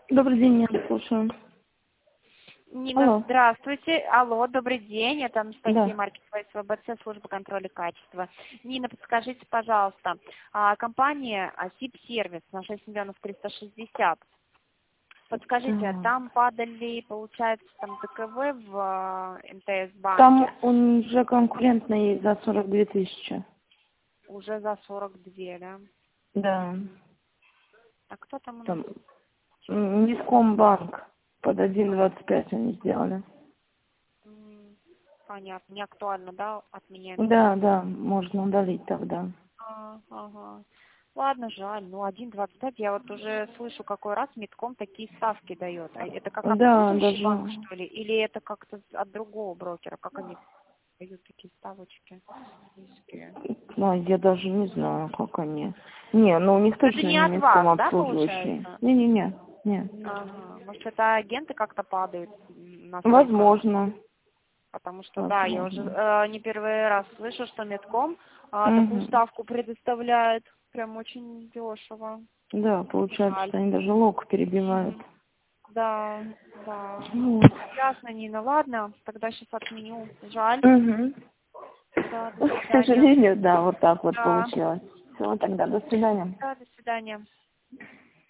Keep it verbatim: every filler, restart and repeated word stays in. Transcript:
Добрый день, я слушаю. Нина, Алло. здравствуйте. Алло, добрый день. Это Анастасия Да. Маркетова из ВБЦ, служба контроля качества. Нина, подскажите, пожалуйста, а, компания СИП-сервис на шесть миллионов триста шестьдесят. Подскажите, а Так. там падали, получается, там ДКВ в а, МТС-банке Там он уже конкурентно есть за сорок две тысячи. уже за сорок два, да? Да. А кто там у нас? Там м, Мискомбанк под один двадцать пять они сделали. М, Понятно, не актуально, да? Отменяем. Да, да, можно удалить тогда. А, ага. Ладно, жаль. Ну, один двадцать пять, я вот уже слышу, какой раз Митком такие ставки дает. А это как Да, обслуживающий банк, даже. что ли? Или это как-то от другого брокера? Как они дают такие ставочки низкие? Ну, я даже не знаю, как они. Не, ну у них Это точно не не от вас, Миском да, обслуживающий. получается? Не-не-не, не. Ага. Может, это агенты как-то падают на ставках? Возможно. Потому что, да, я уже Возможно. э, не первый раз слышу, что Митком э, такую Угу. ставку предоставляет. Прям очень дешево. Да, получается, Жаль. что они даже лог перебивают. Мгм. Да, да. Вот. Ясно, Нина. Ладно, тогда сейчас отменю. Жаль. Угу. Да, до К свидания. сожалению, да, вот так вот Да, получилось. Все, тогда до свидания. да, до свидания.